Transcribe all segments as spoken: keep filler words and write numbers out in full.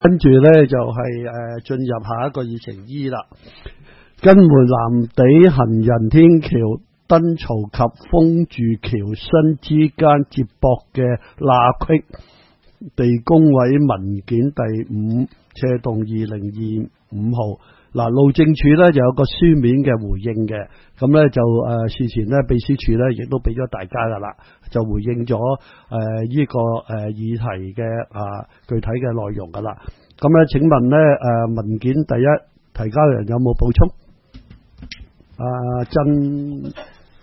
跟住咧就係誒進入下一個議程一啦。根門藍地行人天橋燈槽及封住橋身之間接駁嘅罅隙地工委文件第五斜動二零二五號。嗱，路政署咧就有個書面嘅回應嘅，咁咧就誒、呃、事前咧秘書處咧亦都俾咗大家噶啦，就回應咗誒呢個誒、呃、議題嘅啊具體嘅內容噶啦。咁咧請問咧誒、呃、文件第一提交人有冇補充？阿曾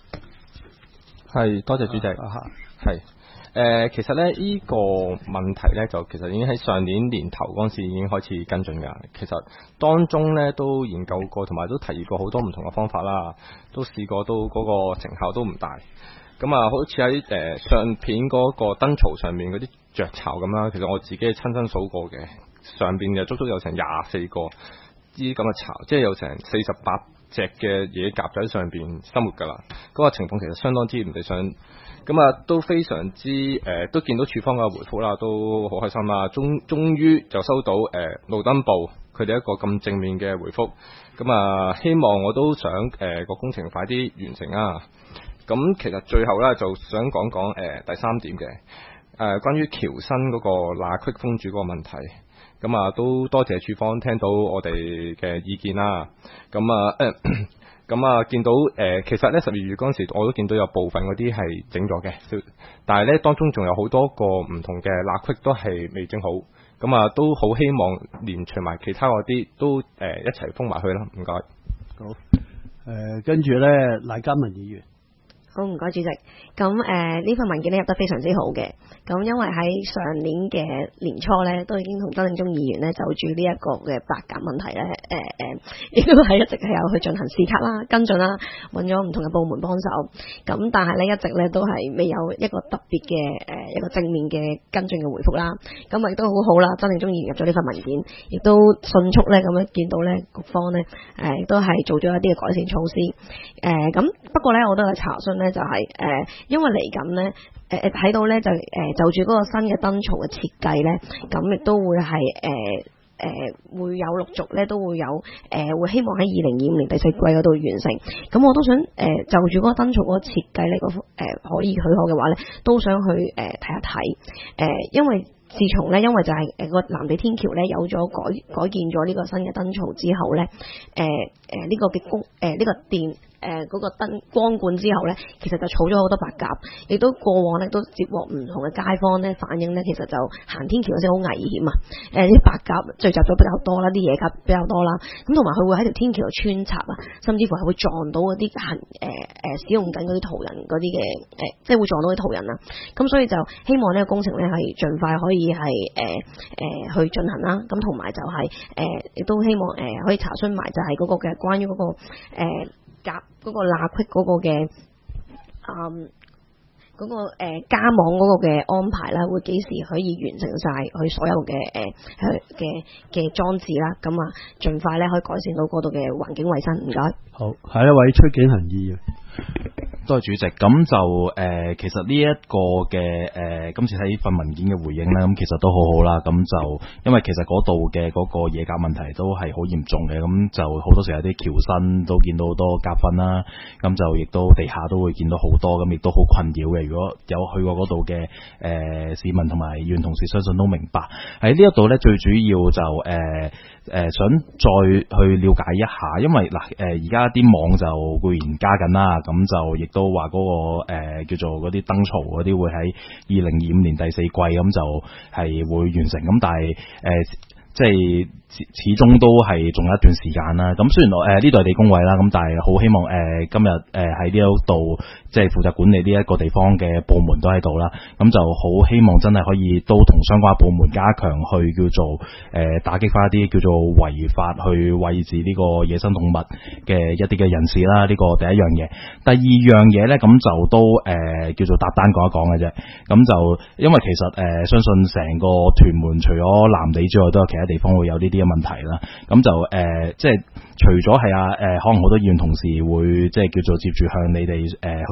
係，多謝主席。係。誒、呃，其實咧呢、這個問題咧，就其實已經喺上年年頭嗰陣時已經開始跟進㗎。其實當中咧都研究過，同埋都提議過好多唔同嘅方法啦，都試過，都嗰個成效都唔大。咁啊，好似喺誒相片嗰個燈槽上面嗰啲雀巢咁啦，其實我自己親身數過嘅，上邊嘅足足有成廿四個啲咁嘅巢，即係有成四十八隻嘅嘢夾喺上邊生活㗎啦。嗰、那個情況其實相當之唔理想。咁啊，都非常之誒、呃，都見到處方嘅回覆啦，都好開心啦。終終於就收到誒、呃、路燈部佢哋一個咁正面嘅回覆。咁啊，希望我都想誒個、呃、工程快啲完成啊。咁其實最後咧，就想講講誒、呃、第三點嘅誒、呃，關於橋身嗰個罅隙封住嗰個問題。咁啊，都多謝處方聽到我哋嘅意見啦。咁啊。呃咁啊，見到誒、呃，其實咧十二月嗰陣時，我都見到有部分嗰啲係整咗嘅，但係咧當中仲有好多個唔同嘅罅隙都係未整好，咁啊都好希望連隨埋其他嗰啲都誒、呃、一齊封埋去啦，唔該。 好，誒、呃，跟住咧賴嘉文議員。 好，唔該主席。咁誒呢份文件咧入得非常之好嘅。咁因為喺上年嘅年初咧，都已經同周正中議員咧就住呢一個嘅白鴿問題咧，誒誒亦都係一直係有去進行視察啦、跟進啦，揾咗唔同嘅部門幫手。咁但係咧一直咧都係未有一個特別嘅誒一個正面嘅跟進嘅回覆啦。咁亦都好好啦，周正中議員入咗呢份文件，亦都迅速咧咁樣見到咧局方咧誒亦都係做咗一啲嘅改善措施。誒咁不過咧我都有查詢咧。就係、是、誒、呃，因為嚟緊咧，誒誒睇到咧就誒、呃、就住嗰個新嘅燈槽嘅設計咧，咁亦都會係誒誒會有陸續咧都會有誒、呃、會希望喺二零二五年第四季嗰度完成。咁我都想誒、呃、就住嗰個燈槽嗰個設計呢個誒、呃、可以許可嘅話咧，都想去誒睇、呃、一睇誒、呃，因為自從咧因為就係誒個藍地天橋咧有咗改改建咗呢個新嘅燈槽之後咧，誒誒呢個嘅工誒呢個電。誒、呃、嗰、那個燈光管之後咧，其實就儲咗好多白鴿，亦都過往咧都接獲唔同嘅街坊咧反映咧，其實就行天橋嗰時好危險啊！誒、呃、啲白鴿聚集咗比較多啦，啲野鴿比較多啦，咁同埋佢會喺條天橋度穿插啊，甚至乎係會撞到嗰啲行誒誒、呃、使用緊嗰啲途人嗰啲嘅誒，即係會撞到啲途人啊！咁所以就希望呢個工程咧係盡快可以係誒誒去進行啦。咁同埋就係誒亦都希望誒、呃、可以查詢埋就係嗰個嘅關於嗰、那個誒。呃夾嗰個罅隙嗰個嘅，嗯，嗰、那個誒、呃、加網嗰個嘅安排啦，會幾時可以完成晒佢所有嘅誒嘅嘅裝置啦？咁啊，盡快咧可以改善到嗰度嘅環境衛生。唔該。好， 下一位崔景恒議員。 多謝主席，咁就誒、呃，其實呢一個嘅誒、呃，今次喺份文件嘅回應咧，咁其實都好好啦。咁就因為其實嗰度嘅嗰個野鴿問題都係好嚴重嘅，咁就好多時候有啲橋身都見到好多鴿糞啦，咁就亦都地下都會見到好多，咁亦都好困擾嘅。如果有去過嗰度嘅誒市民同埋議員同事，相信都明白喺呢一度咧，最主要就誒。呃誒、呃，想再去了解一下，因為嗱，誒而家啲網就固然加緊啦，咁就亦都話嗰、那個誒、呃、叫做嗰啲燈槽嗰啲會喺二零二五年第四季咁就係會完成，咁但係誒。呃即係始始終都係仲有一段時間啦。咁雖然我誒呢度係地工委啦，咁但係好希望誒、呃、今日誒喺呢一度即係負責管理呢一個地方嘅部門都喺度啦。咁就好希望真係可以都同相關部門加強去叫做誒、呃、打擊翻一啲叫做違法去餵飼呢個野生動物嘅一啲嘅人士啦。呢、這個第一樣嘢，第二樣嘢咧，咁就都誒、呃、叫做搭單講一講嘅啫。咁就因為其實誒、呃、相信成個屯門除咗藍地之外，都有其他地方會有呢啲嘅問題啦，咁就誒、呃，即係除咗係啊誒，可能好多議員同事會即係叫做接住向你哋誒、呃、去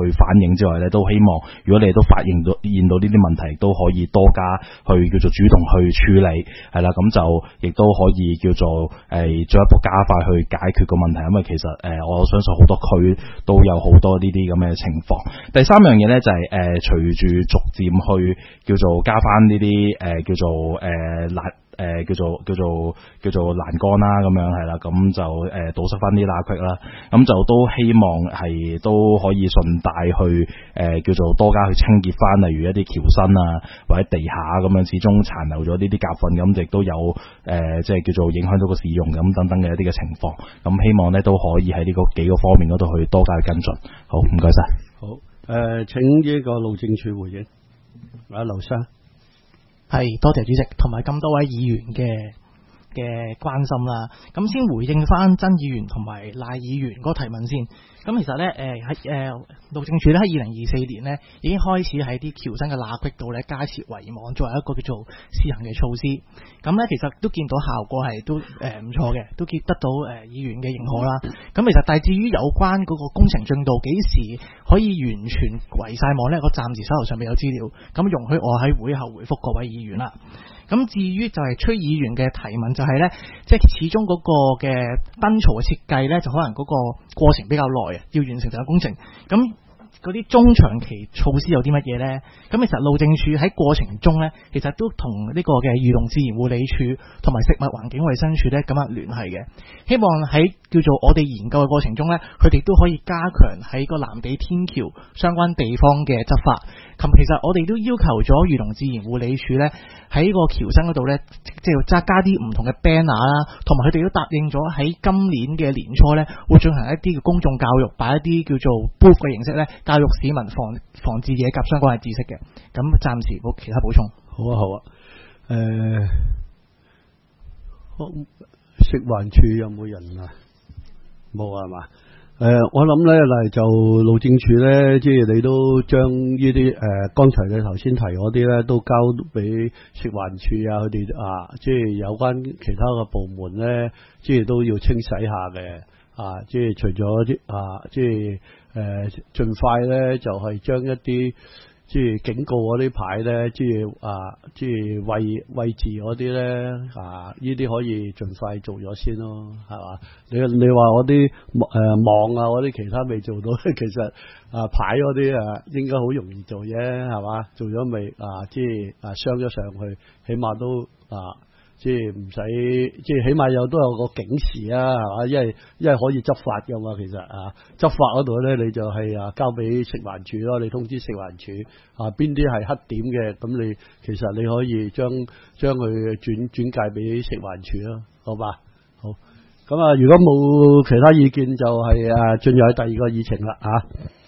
去反映之外咧，都希望如果你哋都發現到見到呢啲問題，都可以多加去叫做主動去處理，係啦，咁就亦都可以叫做誒進一步加快去解決個問題，因為其實誒、呃、我相信好多區都有好多呢啲咁嘅情況。第三樣嘢咧就係、是、誒、呃、隨住逐漸去叫做加翻呢啲誒叫做誒欄誒叫做叫做叫做欄杆啦，咁樣係啦，咁就誒、呃、堵塞翻啲罅隙啦，咁就都希望係都可以順帶去誒、呃、叫做多加去清潔翻，例如一啲橋身啊或者地下咁樣，始終殘留咗呢啲夾糞，咁亦都有誒、呃、即係叫做影響到個使用咁等等嘅一啲嘅情況，咁希望咧都可以喺呢個幾個方面嗰度去多加去跟進。好，唔該晒。 好，誒、呃、請呢個路政署回應。阿劉生。 係，多謝主席同埋咁多位議員嘅嘅關心啦。咁先回應翻曾議員同埋賴議員嗰個提問先。咁其實咧，誒喺誒路政署咧喺二零二四年咧已經開始喺啲橋身嘅罅隙度咧加設圍網，作為一個叫做試行嘅措施。咁咧其實都見到效果係都誒唔錯嘅，都見得到誒、呃、議員嘅認可啦。咁其實但係至於有關嗰個工程進度幾時可以完全圍晒網咧，我暫時手頭上未有資料，咁容許我喺會後回覆各位議員啦。咁至於就係崔議員嘅提問，就係咧，即係始終嗰個嘅燈槽嘅設計咧，就可能嗰個過程比較耐啊，要完成成個工程。咁嗰啲中長期措施有啲乜嘢呢？咁其實路政署喺過程中呢，其實都同呢個嘅漁農自然護理署同埋食物環境衛生署呢咁樣聯繫嘅，希望喺叫做我哋研究嘅過程中呢，佢哋都可以加強喺個藍地天橋相關地方嘅執法。咁其實我哋都要求咗漁農自然護理署呢，喺個橋身嗰度呢，即係加加啲唔同嘅 banner 啦，同埋佢哋都答應咗喺今年嘅年初呢，會進行一啲嘅公眾教育，擺一啲叫做 booth 嘅形式呢，教育市民防防治野鴿相關嘅知識嘅。咁暫時冇其他補充。 好啊好啊，誒、呃，食環署有冇人啊？冇啊嘛？誒、呃，我諗咧嗱，就路政署咧，即係你都將呢啲誒，剛才你頭先提嗰啲咧，都交俾食環署啊，佢哋啊，即係有關其他嘅部門咧，即係都要清洗下嘅啊，即係除咗啲啊，即係誒，盡快咧就係將一啲即係警告嗰啲牌咧，即係啊，即係位位置嗰啲咧啊，呢啲可以盡快做咗先咯，係嘛？你你話嗰啲誒網啊嗰啲其他未做到，其實啊牌嗰啲啊應該好容易做啫，係嘛？做咗未啊？即係啊鑲咗上去，起碼都啊。即係唔使，即係起碼有都有個警示啊，係嘛？因為因為可以執法噶嘛，其實啊，執法嗰度咧，你就係啊交俾食環署咯，你通知食環署啊，邊啲係黑點嘅，咁你其實你可以將將佢轉轉介俾食環署咯，好吧？好，咁啊，如果冇其他意見，就係啊進入第二個議程啦，啊。